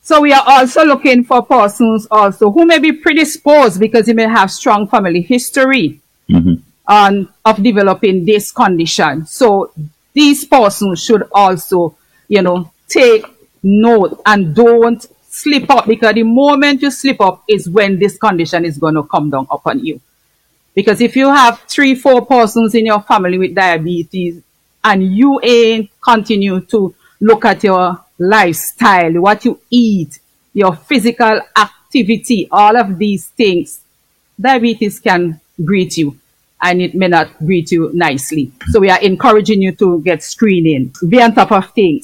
So we are also looking for persons also who may be predisposed because they may have strong family history of developing this condition. So these persons should also, take note and don't slip up, because the moment you slip up is when this condition is going to come down upon you. Because if you have 3-4 persons in your family with diabetes and you ain't continue to look at your lifestyle, what you eat, your physical activity, all of these things, diabetes can greet you, and it may not greet you nicely. So we are encouraging you to get screening, be on top of things.